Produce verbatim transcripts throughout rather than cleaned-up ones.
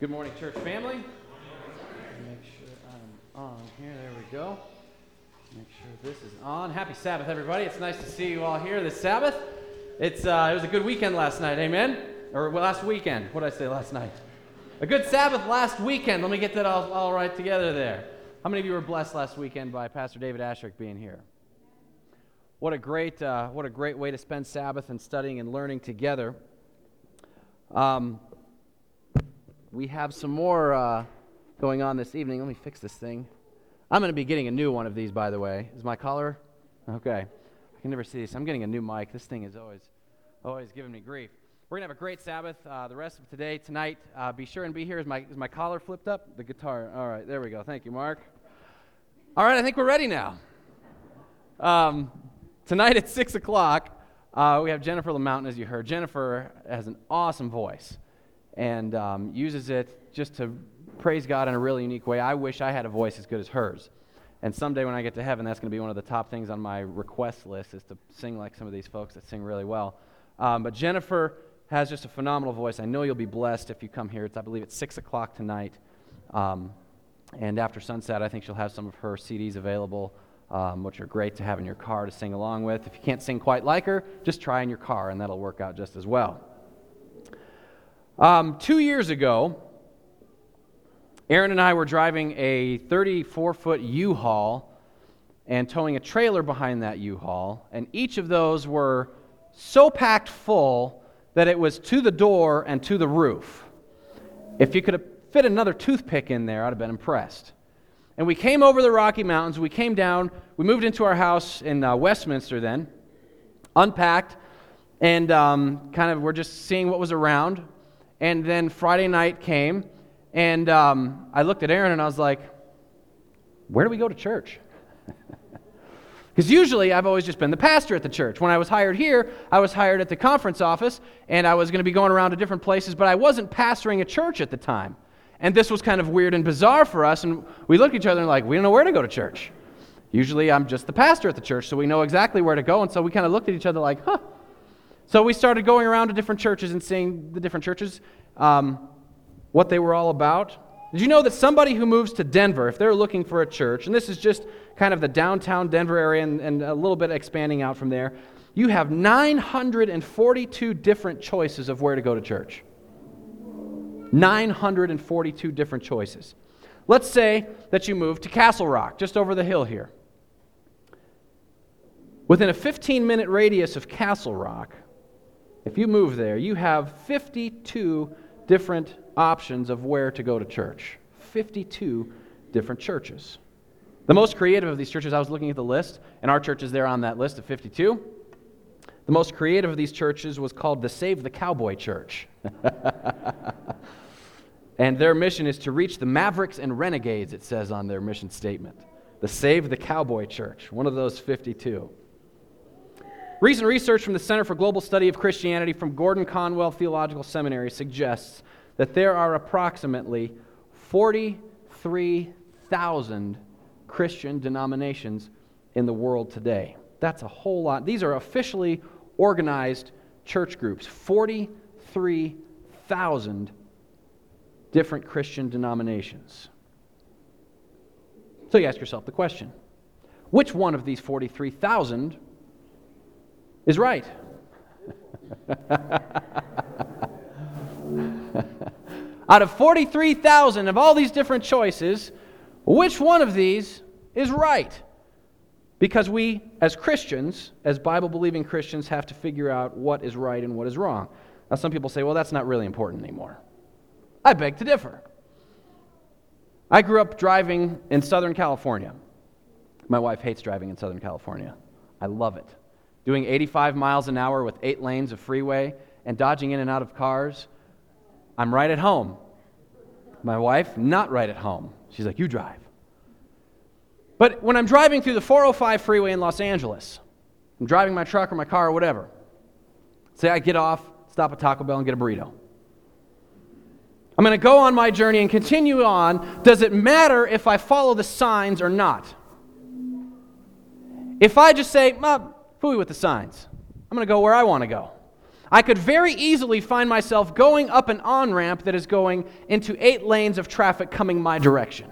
Good morning, church family. Make sure I'm on here. There we go. Make sure this is on. Happy Sabbath, everybody. It's nice to see you all here this Sabbath. It's uh, it was a good weekend last night, amen? Or well, last weekend. What did I say last night? A good Sabbath last weekend. Let me get that all, all right together there. How many of you were blessed last weekend by Pastor David Asherick being here? What a great uh, what a great way to spend Sabbath and studying and learning together. Um. We have some more uh, going on this evening. Let me fix this thing. I'm going to be getting a new one of these, by the way. Is my collar? Okay. I can never see this. I'm getting a new mic. This thing is always always giving me grief. We're going to have a great Sabbath uh, the rest of today, tonight. Uh, be sure and be here. Is my, is my collar flipped up? The guitar. All right. There we go. Thank you, Mark. All right. I think we're ready now. Um, tonight at six o'clock, uh, we have Jennifer LaMountain, as you heard. Jennifer has an awesome voice and um, uses it just to praise God in a really unique way. I wish I had a voice as good as hers. And someday when I get to heaven, that's going to be one of the top things on my request list, is to sing like some of these folks that sing really well. Um, but Jennifer has just a phenomenal voice. I know you'll be blessed if you come here. It's, I believe it's six o'clock tonight. Um, and after sunset, I think she'll have some of her C Ds available, um, which are great to have in your car to sing along with. If you can't sing quite like her, just try in your car, and that'll work out just as well. Um, two years ago, Aaron and I were driving a thirty-four foot U-Haul and towing a trailer behind that U-Haul, and each of those were so packed full that it was to the door and to the roof. If you could have fit another toothpick in there, I'd have been impressed. And we came over the Rocky Mountains, we came down, we moved into our house in uh, Westminster then, unpacked, and um, kind of we're just seeing what was around. And then Friday night came, and um, I looked at Aaron and I was like, where do we go to church? Because usually I've always just been the pastor at the church. When I was hired here, I was hired at the conference office, and I was going to be going around to different places, but I wasn't pastoring a church at the time. And this was kind of weird and bizarre for us, and we looked at each other and like, we don't know where to go to church. Usually I'm just the pastor at the church, so we know exactly where to go, and so we kind of looked at each other like, huh. So we started going around to different churches and seeing the different churches, um, what they were all about. Did you know that somebody who moves to Denver, if they're looking for a church, and this is just kind of the downtown Denver area and, and a little bit expanding out from there, you have nine hundred forty-two different choices of where to go to church. nine hundred forty-two different choices. Let's say that you move to Castle Rock, just over the hill here. Within a fifteen minute radius of Castle Rock, if you move there, you have fifty-two different options of where to go to church. fifty-two different churches. The most creative of these churches, I was looking at the list, and our church is there on that list of fifty-two. The most creative of these churches was called the Save the Cowboy Church. And their mission is to reach the Mavericks and Renegades, it says on their mission statement. The Save the Cowboy Church, one of those fifty-two. Recent research from the Center for Global Study of Christianity from Gordon Conwell Theological Seminary suggests that there are approximately forty-three thousand Christian denominations in the world today. That's a whole lot. These are officially organized church groups. forty-three thousand different Christian denominations. So you ask yourself the question, which one of these forty-three thousand is right? Out of forty-three thousand of all these different choices, which one of these is right? Because we, as Christians, as Bible-believing Christians, have to figure out what is right and what is wrong. Now, some people say, well, that's not really important anymore. I beg to differ. I grew up driving in Southern California. My wife hates driving in Southern California. I love it. Doing eighty-five miles an hour with eight lanes of freeway and dodging in and out of cars, I'm right at home. My wife, not right at home. She's like, you drive. But when I'm driving through the four oh five freeway in Los Angeles, I'm driving my truck or my car or whatever, say I get off, stop at Taco Bell and get a burrito. I'm going to go on my journey and continue on. Does it matter if I follow the signs or not? If I just say, well, phooey with the signs, I'm going to go where I want to go. I could very easily find myself going up an on-ramp that is going into eight lanes of traffic coming my direction.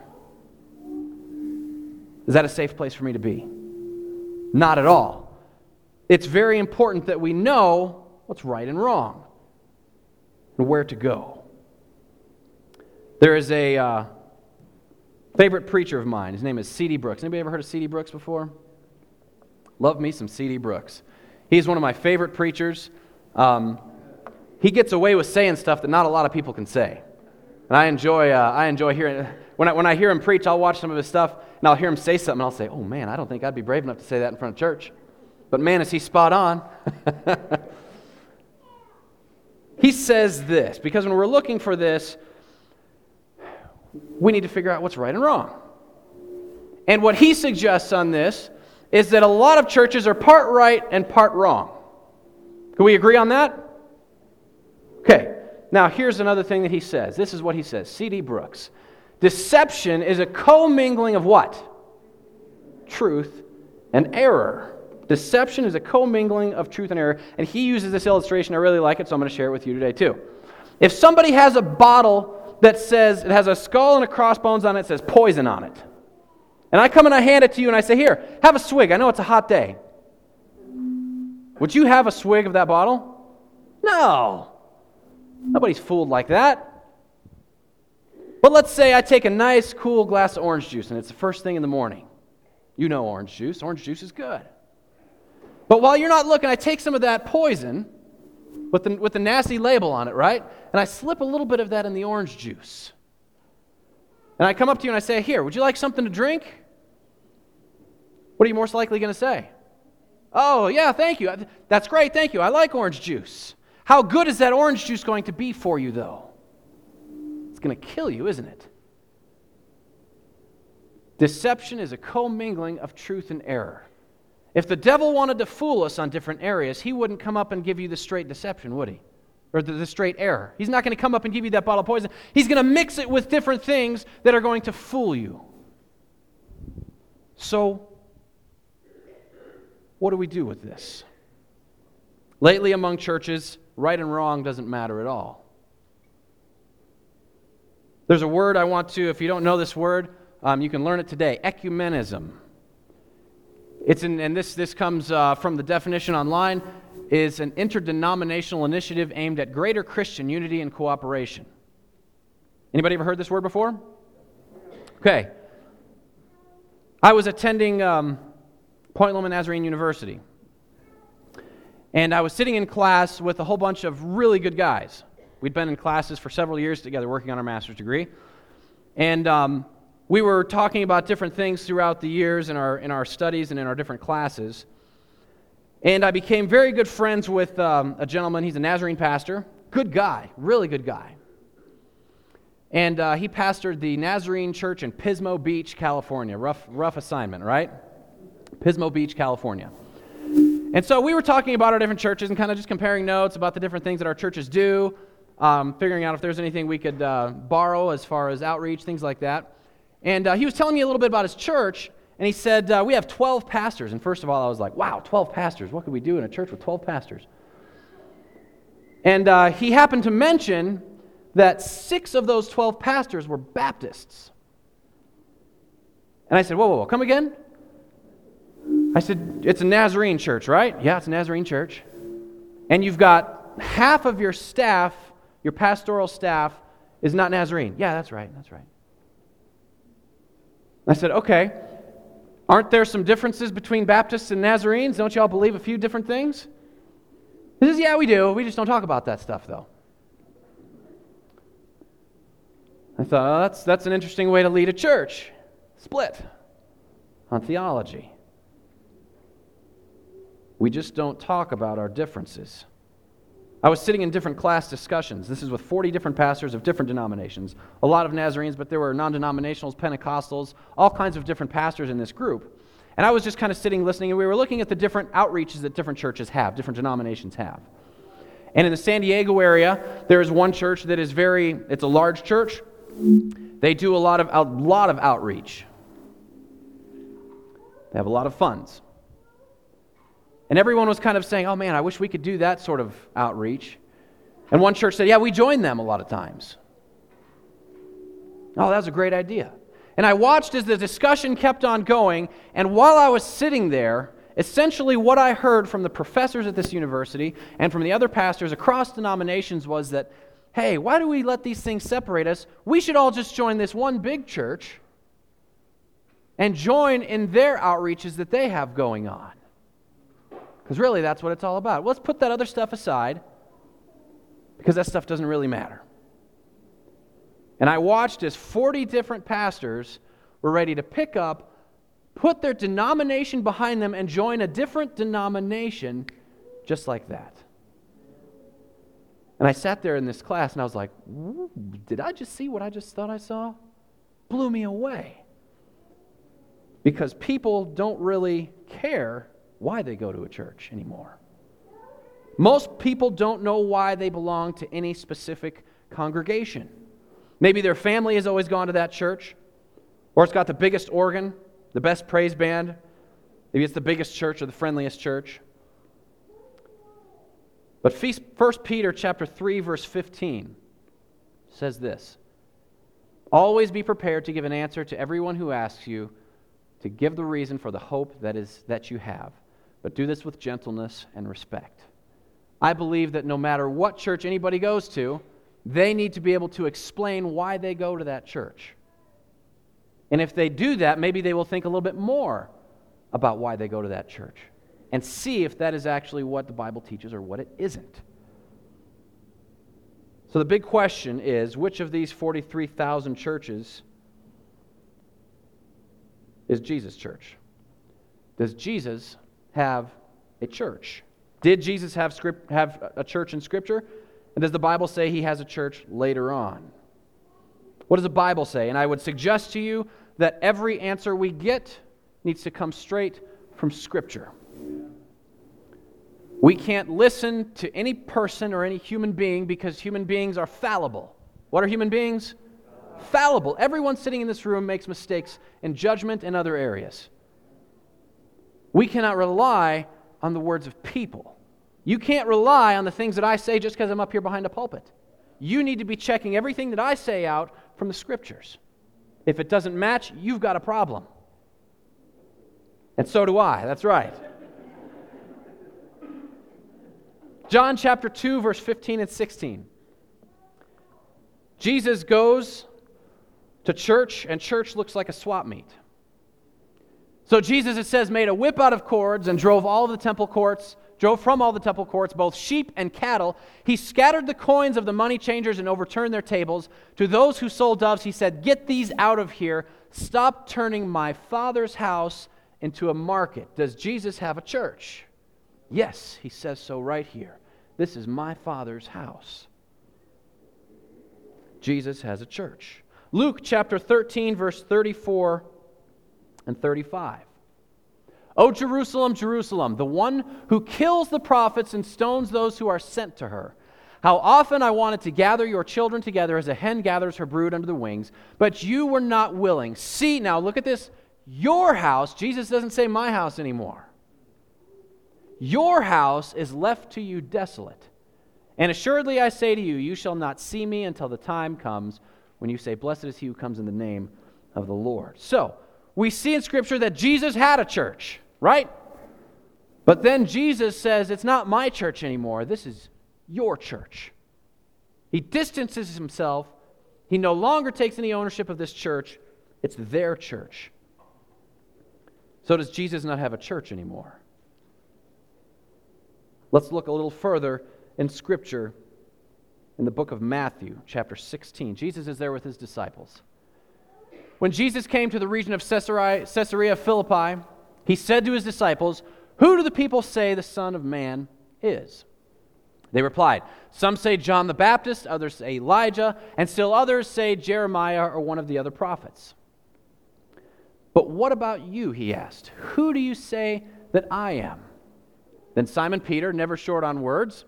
Is that a safe place for me to be? Not at all. It's very important that we know what's right and wrong and where to go. There is a uh, favorite preacher of mine. His name is C D Brooks. Anybody ever heard of C D Brooks before? Love me some C D Brooks. He's one of my favorite preachers. Um, he gets away with saying stuff that not a lot of people can say. And I enjoy uh, I enjoy hearing, when I, when I hear him preach, I'll watch some of his stuff, and I'll hear him say something, and I'll say, oh man, I don't think I'd be brave enough to say that in front of church. But man, is he spot on. He says this, because when we're looking for this, we need to figure out what's right and wrong. And what he suggests on this is that a lot of churches are part right and part wrong. Can we agree on that? Okay. Now, here's another thing that he says. This is what he says. C D Brooks. Deception is a commingling of what? Truth and error. Deception is a commingling of truth and error. And he uses this illustration. I really like it, so I'm going to share it with you today too. If somebody has a bottle that says, it has a skull and a crossbones on it, it says poison on it. And I come and I hand it to you and I say, here, have a swig. I know it's a hot day. Would you have a swig of that bottle? No. Nobody's fooled like that. But let's say I take a nice, cool glass of orange juice and it's the first thing in the morning. You know orange juice. Orange juice is good. But while you're not looking, I take some of that poison with the, with the nasty label on it, right? And I slip a little bit of that in the orange juice. And I come up to you and I say, here, would you like something to drink? What are you most likely going to say? Oh, yeah, thank you. That's great, thank you. I like orange juice. How good is that orange juice going to be for you, though? It's going to kill you, isn't it? Deception is a commingling of truth and error. If the devil wanted to fool us on different areas, he wouldn't come up and give you the straight deception, would he? Or the, the straight error. He's not going to come up and give you that bottle of poison. He's going to mix it with different things that are going to fool you. So, what do we do with this? Lately among churches, right and wrong doesn't matter at all. There's a word I want to, if you don't know this word, um, you can learn it today, ecumenism. It's in, and this, this comes uh, from the definition online, is an interdenominational initiative aimed at greater Christian unity and cooperation. Anybody ever heard this word before? Okay. I was attending um, Point Loma Nazarene University, and I was sitting in class with a whole bunch of really good guys. We'd been in classes for several years together working on our master's degree, and um, we were talking about different things throughout the years in our in our studies and in our different classes. And I became very good friends with um, a gentleman. He's a Nazarene pastor. Good guy, really good guy. And uh, he pastored the Nazarene Church in Pismo Beach, California. Rough, rough assignment, right? Pismo Beach, California. And so we were talking about our different churches and kind of just comparing notes about the different things that our churches do, um, figuring out if there's anything we could uh, borrow as far as outreach, things like that. And uh, he was telling me a little bit about his church, and he said, uh, we have twelve pastors. And first of all, I was like, wow, twelve pastors. What could we do in a church with twelve pastors? And uh, he happened to mention that six of those twelve pastors were Baptists. And I said, whoa, whoa, whoa, come again? I said, it's a Nazarene church, right? Yeah, it's a Nazarene church. And you've got half of your staff, your pastoral staff, is not Nazarene. Yeah, that's right, that's right. I said, okay, aren't there some differences between Baptists and Nazarenes? Don't you all believe a few different things? He says, yeah, we do. We just don't talk about that stuff, though. I thought, oh, that's, that's an interesting way to lead a church. Split on theology. We just don't talk about our differences. I was sitting in different class discussions. This is with forty different pastors of different denominations. A lot of Nazarenes, but there were non-denominationals, Pentecostals, all kinds of different pastors in this group. And I was just kind of sitting listening, and we were looking at the different outreaches that different churches have, different denominations have. And in the San Diego area, there is one church that is very, it's a large church. They do a lot of, a lot of outreach. They have a lot of funds. And everyone was kind of saying, oh man, I wish we could do that sort of outreach. And one church said, yeah, we join them a lot of times. Oh, that was a great idea. And I watched as the discussion kept on going, and while I was sitting there, essentially what I heard from the professors at this university and from the other pastors across denominations was that, hey, why do we let these things separate us? We should all just join this one big church and join in their outreaches that they have going on. Because really, that's what it's all about. Let's put that other stuff aside, because that stuff doesn't really matter. And I watched as forty different pastors were ready to pick up, put their denomination behind them, and join a different denomination just like that. And I sat there in this class, and I was like, did I just see what I just thought I saw? Blew me away. Because people don't really care why they go to a church anymore. Most people don't know why they belong to any specific congregation. Maybe their family has always gone to that church, or it's got the biggest organ, the best praise band. Maybe it's the biggest church or the friendliest church. But First Peter chapter three, verse fifteen says this: always be prepared to give an answer to everyone who asks you to give the reason for the hope that is that you have, but do this with gentleness and respect. I believe that no matter what church anybody goes to, they need to be able to explain why they go to that church. And if they do that, maybe they will think a little bit more about why they go to that church and see if that is actually what the Bible teaches or what it isn't. So the big question is, which of these forty-three thousand churches is Jesus' church? Does Jesus have a church? Did Jesus have script, have a church in Scripture? And does the Bible say he has a church later on? What does the Bible say? And I would suggest to you that every answer we get needs to come straight from Scripture. We can't listen to any person or any human being because human beings are fallible. What are human beings? Fallible. Everyone sitting in this room makes mistakes in judgment and other areas. We cannot rely on the words of people. You can't rely on the things that I say just because I'm up here behind a pulpit. You need to be checking everything that I say out from the Scriptures. If it doesn't match, you've got a problem. And so do I. That's right. John chapter two, verse fifteen and sixteen. Jesus goes to church, and church looks like a swap meet. So Jesus, it says, made a whip out of cords and drove all of the temple courts, drove from all the temple courts, both sheep and cattle. He scattered the coins of the money changers and overturned their tables. To those who sold doves, he said, get these out of here. Stop turning my Father's house into a market. Does Jesus have a church? Yes, he says so right here. This is my Father's house. Jesus has a church. Luke chapter thirteen, verse thirty-four and thirty-five. O Jerusalem, Jerusalem, the one who kills the prophets and stones those who are sent to her. How often I wanted to gather your children together as a hen gathers her brood under the wings, but you were not willing. See, now look at this. Your house, Jesus doesn't say my house anymore. Your house is left to you desolate. And assuredly I say to you, you shall not see me until the time comes when you say, blessed is he who comes in the name of the Lord. So, we see in Scripture that Jesus had a church, right? But then Jesus says, it's not my church anymore. This is your church. He distances himself. He no longer takes any ownership of this church. It's their church. So does Jesus not have a church anymore? Let's look a little further in Scripture in the book of Matthew, chapter sixteen. Jesus is there with his disciples. When Jesus came to the region of Caesarea, Caesarea Philippi, he said to his disciples, who do the people say the Son of Man is? They replied, some say John the Baptist, others say Elijah, and still others say Jeremiah or one of the other prophets. But what about you, he asked. Who do you say that I am? Then Simon Peter, never short on words,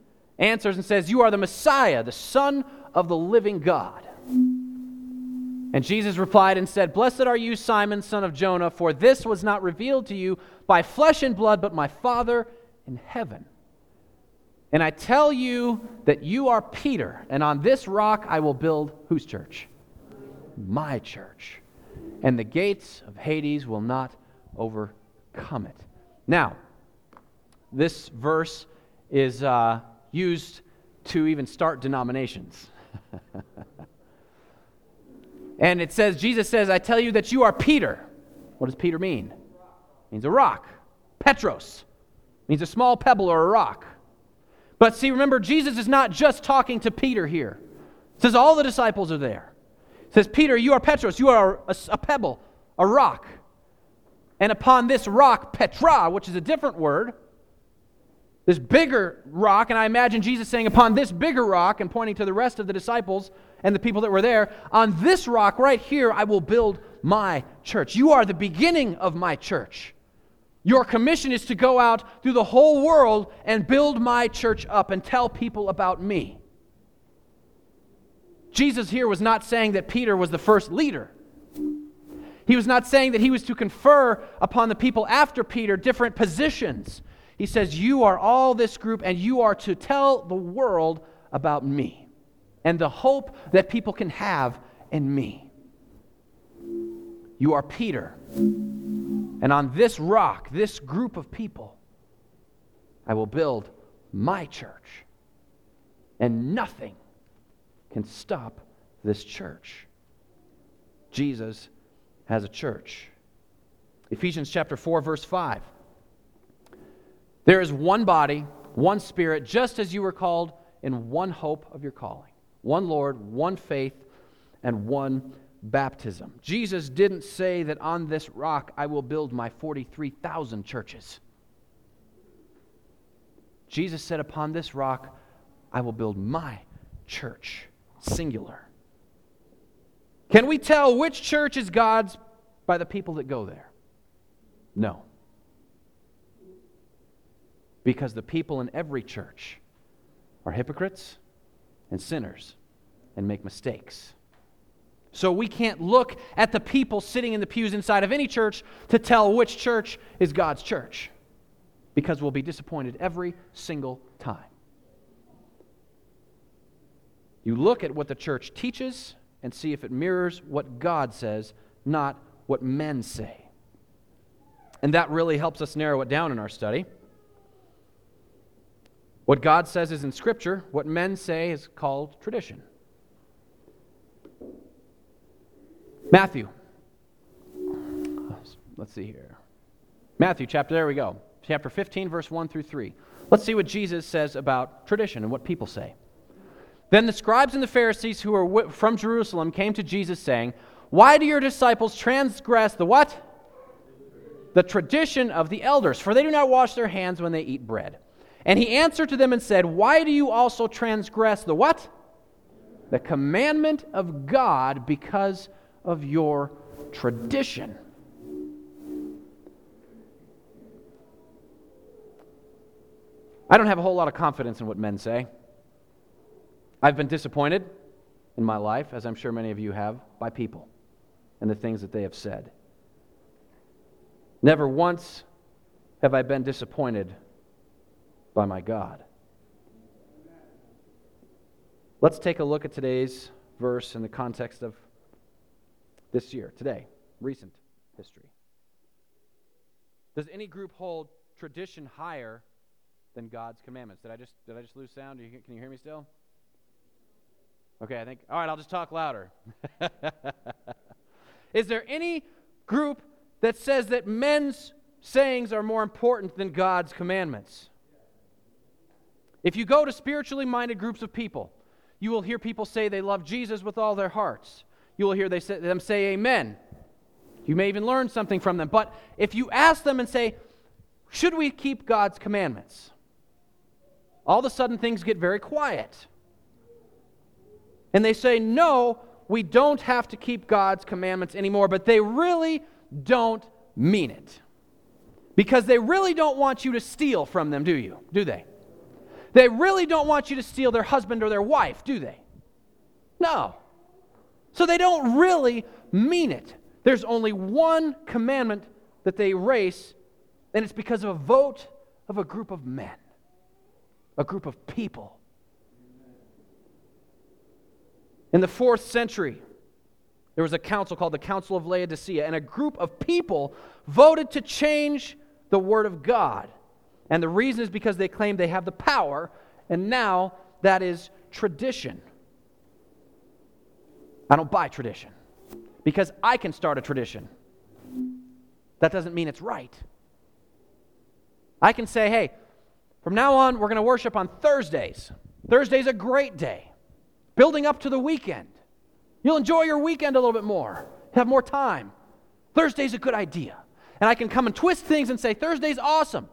answers and says, you are the Messiah, the Son of the living God. And Jesus replied and said, "Blessed are you, Simon, son of Jonah, for this was not revealed to you by flesh and blood, but my Father in heaven. And I tell you that you are Peter, and on this rock I will build," whose church? My church. "And the gates of Hades will not overcome it." Now, this verse is uh, used to even start denominations. And it says, Jesus says, "I tell you that you are Peter." What does Peter mean? It means a rock. Petros means a small pebble or a rock. But see, remember, Jesus is not just talking to Peter here. It says all the disciples are there. It says, "Peter, you are Petros, you are a, a pebble, a rock. And upon this rock, Petra," which is a different word, this bigger rock, and I imagine Jesus saying, "Upon this bigger rock," and pointing to the rest of the disciples and the people that were there, "on this rock right here I will build my church." You are the beginning of my church. Your commission is to go out through the whole world and build my church up and tell people about me. Jesus here was not saying that Peter was the first leader. He was not saying that he was to confer upon the people after Peter different positions. He says, "You are all this group, and you are to tell the world about me and the hope that people can have in me. You are Peter, and on this rock, this group of people, I will build my church, and nothing can stop this church." Jesus has a church. Ephesians chapter four, verse five. "There is one body, one Spirit, just as you were called in one hope of your calling. One Lord, one faith, and one baptism." Jesus didn't say that on this rock I will build my forty-three thousand churches. Jesus said, "Upon this rock I will build my church," singular. Can we tell which church is God's by the people that go there? No. Because the people in every church are hypocrites and sinners and make mistakes. So we can't look at the people sitting in the pews inside of any church to tell which church is God's church, because we'll be disappointed every single time. You look at what the church teaches and see if it mirrors what God says, not what men say. And that really helps us narrow it down in our study. What God says is in Scripture. What men say is called tradition. Matthew. Let's see here. Matthew chapter, there we go. Chapter fifteen, verse one through three. Let's see what Jesus says about tradition and what people say. "Then the scribes and the Pharisees who were from Jerusalem came to Jesus saying, 'Why do your disciples transgress the what? The tradition of the elders, for they do not wash their hands when they eat bread.' And he answered to them and said, 'Why do you also transgress the what? The commandment of God because of your tradition.'" I don't have a whole lot of confidence in what men say. I've been disappointed in my life, as I'm sure many of you have, by people and the things that they have said. Never once have I been disappointed by my God. Let's take a look at today's verse in the context of this year, today, recent history. Does any group hold tradition higher than God's commandments? Did I just did I just lose sound? Can you hear me still? Okay, I think, all right, I'll just talk louder. Is there any group that says that men's sayings are more important than God's commandments? If you go to spiritually minded groups of people, you will hear people say they love Jesus with all their hearts. You will hear they say, them say amen. You may even learn something from them. But if you ask them and say, should we keep God's commandments? All of a sudden things get very quiet. And they say, no, we don't have to keep God's commandments anymore, but they really don't mean it. Because they really don't want you to steal from them, do you? Do they? They really don't want you to steal their husband or their wife, do they? No. So they don't really mean it. There's only one commandment that they erase, and it's because of a vote of a group of men, a group of people. In the fourth century, there was a council called the Council of Laodicea, and a group of people voted to change the Word of God. And the reason is because they claimed they have the power, and now that is tradition. I don't buy tradition, because I can start a tradition. That doesn't mean it's right. I can say, hey, from now on, we're going to worship on Thursdays. Thursday's a great day, building up to the weekend. You'll enjoy your weekend a little bit more, have more time. Thursday's a good idea. And I can come and twist things and say, Thursday's awesome.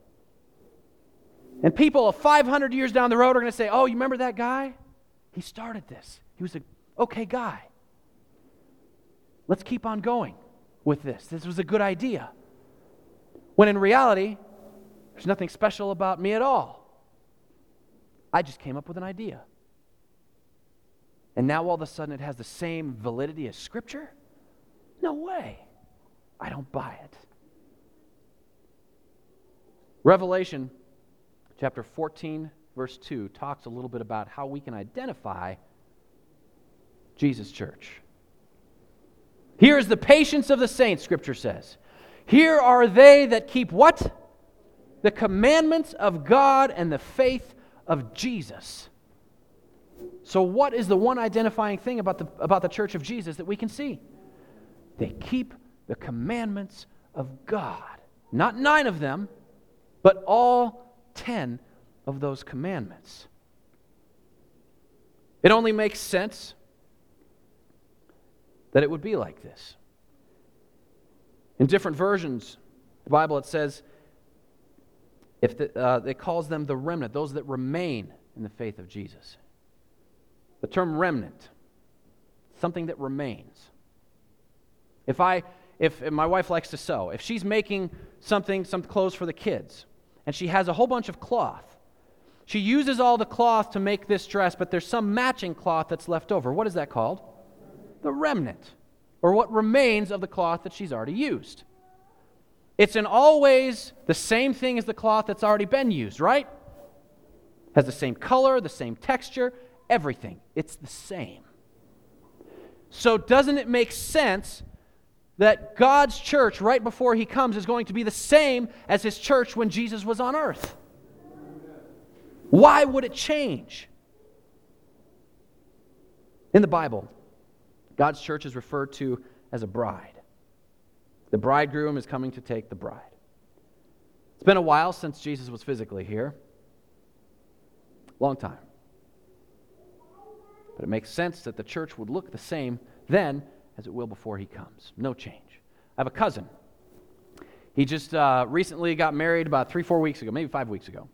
And people five hundred years down the road are going to say, oh, you remember that guy? He started this. He was an okay guy. Let's keep on going with this. This was a good idea. When in reality, there's nothing special about me at all. I just came up with an idea. And now all of a sudden it has the same validity as Scripture? No way. I don't buy it. Revelation chapter fourteen, verse two, talks a little bit about how we can identify Jesus' church. Here is the patience of the saints, Scripture says. Here are they that keep what? The commandments of God and the faith of Jesus. So what is the one identifying thing about the, about the church of Jesus that we can see? They keep the commandments of God. Not nine of them, but all ten of those commandments. It only makes sense that it would be like this. In different versions, the Bible, it says, if the, uh, it calls them the remnant, those that remain in the faith of Jesus. The term remnant, something that remains. If I, if, if my wife likes to sew, if she's making something, some clothes for the kids, and she has a whole bunch of cloth, she uses all the cloth to make this dress, but there's some matching cloth that's left over. What is that called? The remnant, or what remains of the cloth that she's already used. It's in all ways the same thing as the cloth that's already been used, right? Has the same color, the same texture, everything. It's the same. So doesn't it make sense that God's church right before He comes is going to be the same as His church when Jesus was on earth? Why would it change? In the Bible, God's church is referred to as a bride. The bridegroom is coming to take the bride. It's been a while since Jesus was physically here. Long time. But it makes sense that the church would look the same then as it will before He comes. No change. I have a cousin. He just uh, recently got married about three, four weeks ago, maybe five weeks ago.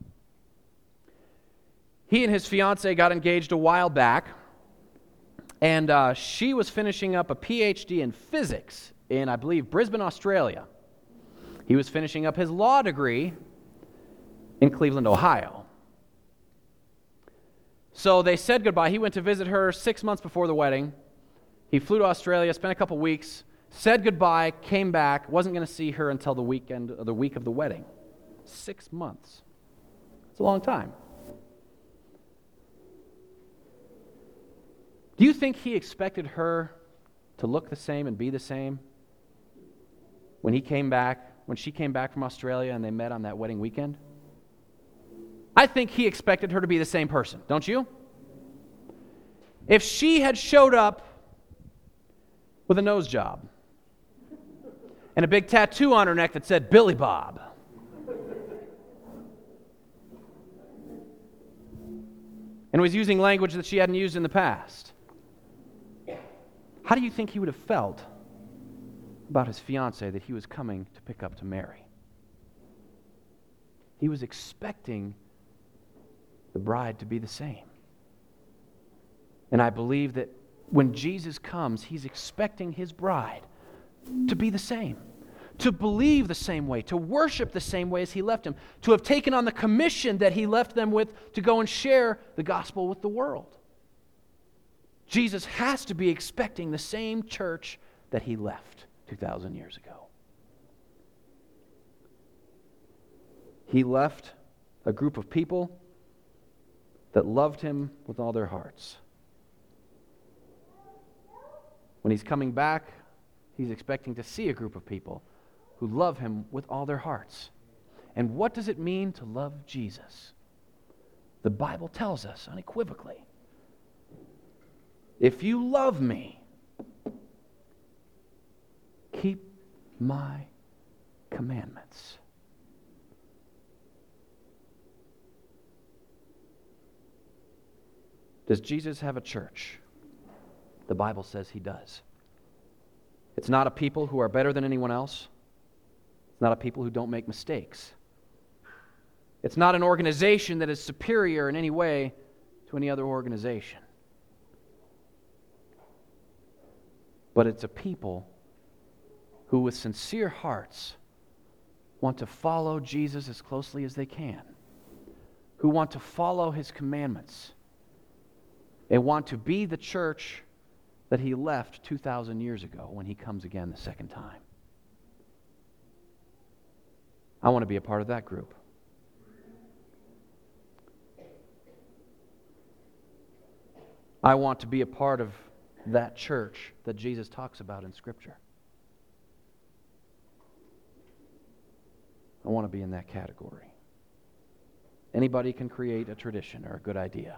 He and his fiancée got engaged a while back, and uh, she was finishing up a P H D in physics in, I believe, Brisbane, Australia. He was finishing up his law degree in Cleveland, Ohio. So they said goodbye. He went to visit her six months before the wedding. He flew to Australia, spent a couple weeks, said goodbye, came back, wasn't going to see her until the weekend, or the week of the wedding. Six months. It's a long time. Do you think he expected her to look the same and be the same when he came back, when she came back from Australia and they met on that wedding weekend? I think he expected her to be the same person, don't you? If she had showed up with a nose job and a big tattoo on her neck that said Billy Bob, and was using language that she hadn't used in the past, how do you think he would have felt about his fiancée that he was coming to pick up to marry? He was expecting the bride to be the same. And I believe that when Jesus comes, He's expecting His bride to be the same, to believe the same way, to worship the same way as He left him, to have taken on the commission that He left them with to go and share the gospel with the world. Jesus has to be expecting the same church that he left two thousand years ago. He left a group of people that loved him with all their hearts. When he's coming back, he's expecting to see a group of people who love him with all their hearts. And what does it mean to love Jesus? The Bible tells us unequivocally, if you love me, keep my commandments. Does Jesus have a church? The Bible says he does. It's not a people who are better than anyone else. It's not a people who don't make mistakes. It's not an organization that is superior in any way to any other organization. But it's a people who with sincere hearts want to follow Jesus as closely as they can, who want to follow his commandments, and want to be the church that he left two thousand years ago when he comes again the second time. I want to be a part of that group. I want to be a part of that church that Jesus talks about in Scripture. I want to be in that category. Anybody can create a tradition or a good idea.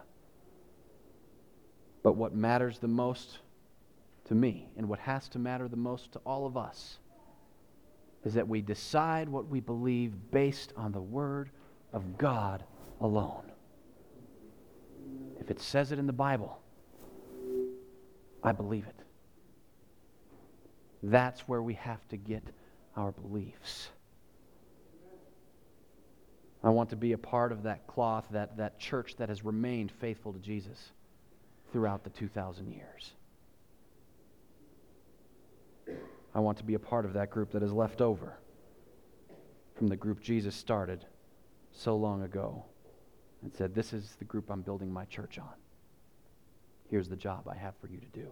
But what matters the most to me, and what has to matter the most to all of us, is that we decide what we believe based on the Word of God alone. If it says it in the Bible, I believe it. That's where we have to get our beliefs. I want to be a part of that cloth, that, that church that has remained faithful to Jesus throughout the two thousand years. I want to be a part of that group that is left over from the group Jesus started so long ago and said, this is the group I'm building my church on. Here's the job I have for you to do.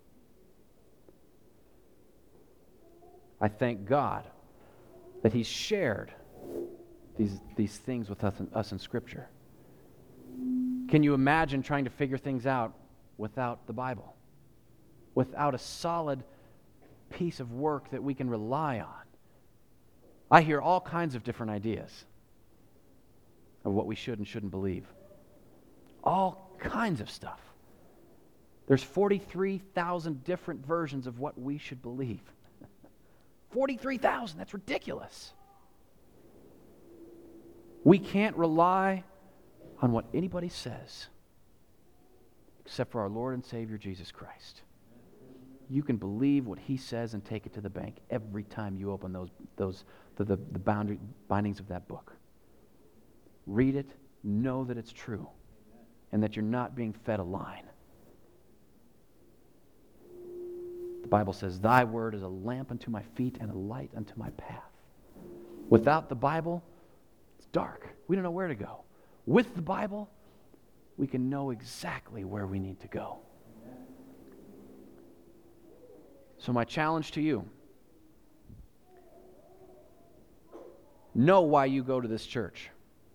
I thank God that He's shared these, these things with us in, us in Scripture. Can you imagine trying to figure things out without the Bible? Without a solid piece of work that we can rely on? I hear all kinds of different ideas of what we should and shouldn't believe. All kinds of stuff. There's forty-three thousand different versions of what we should believe. forty-three thousand, that's ridiculous. We can't rely on what anybody says except for our Lord and Savior Jesus Christ. You can believe what He says and take it to the bank every time you open those those the, the, the boundary bindings of that book. Read it, know that it's true, and that you're not being fed a line. The Bible says, thy word is a lamp unto my feet and a light unto my path. Without the Bible, it's dark. We don't know where to go. With the Bible, we can know exactly where we need to go. So my challenge to you, know why you go to this church.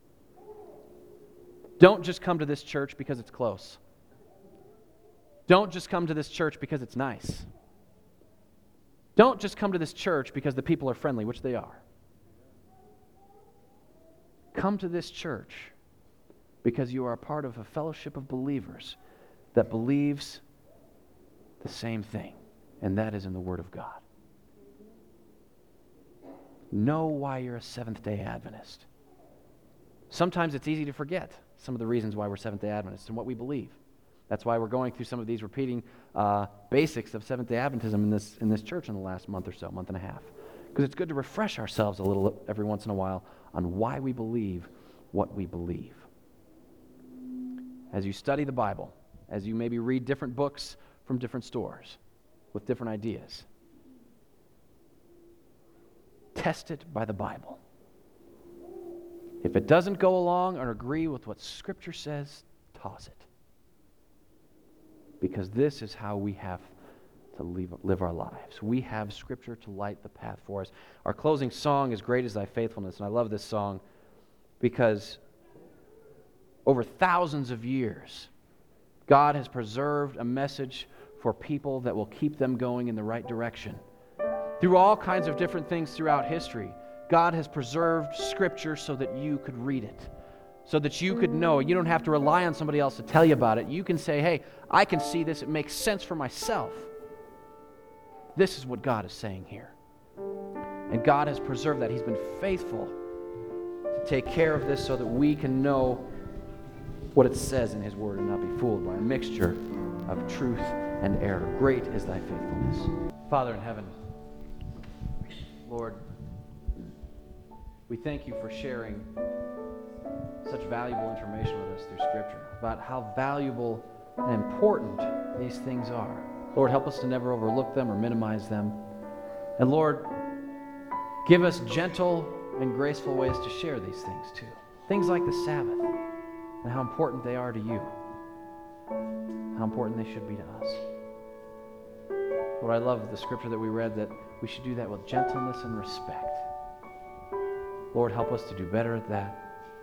Don't just come to this church because it's close. Don't just come to this church because it's nice. Don't just come to this church because the people are friendly, which they are. Come to this church because you are a part of a fellowship of believers that believes the same thing, and that is in the Word of God. Know why you're a Seventh-day Adventist. Sometimes it's easy to forget some of the reasons why we're Seventh-day Adventists and what we believe. That's why we're going through some of these repeating uh, basics of Seventh-day Adventism in this in this church in the last month or so, month and a half. Because it's good to refresh ourselves a little every once in a while on why we believe what we believe. As you study the Bible, as you maybe read different books from different stores with different ideas, test it by the Bible. If it doesn't go along or agree with what Scripture says, toss it. because this is how we have to live, live our lives. We have Scripture to light the path for us. Our closing song is Great is Thy Faithfulness, and I love this song because over thousands of years, God has preserved a message for people that will keep them going in the right direction. Through all kinds of different things throughout history, God has preserved Scripture so that you could read it, so that you could know. You don't have to rely on somebody else to tell you about it. You can say, hey, I can see this. It makes sense for myself. This is what God is saying here. And God has preserved that. He's been faithful to take care of this so that we can know what it says in His Word and not be fooled by a mixture of truth and error. Great is Thy faithfulness. Father in heaven, Lord, we thank You for sharing such valuable information with us through Scripture about how valuable and important these things are. Lord, help us to never overlook them or minimize them. And Lord, give us gentle and graceful ways to share these things too. Things like the Sabbath and how important they are to You, how important they should be to us. Lord, I love the Scripture that we read that we should do that with gentleness and respect. Lord, help us to do better at that.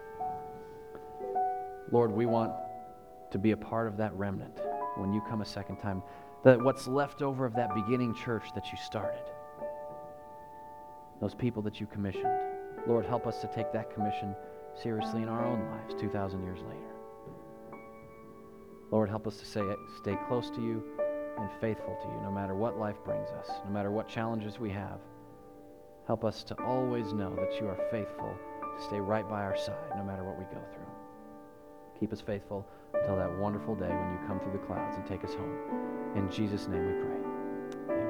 Lord, we want to be a part of that remnant when You come a second time. That what's left over of that beginning church that You started, those people that You commissioned. Lord, help us to take that commission seriously in our own lives two thousand years later. Lord, help us to say, stay close to You and faithful to You no matter what life brings us, no matter what challenges we have. Help us to always know that You are faithful to stay right by our side no matter what we go through. Keep us faithful until that wonderful day when You come through the clouds and take us home. In Jesus' name we pray. Amen.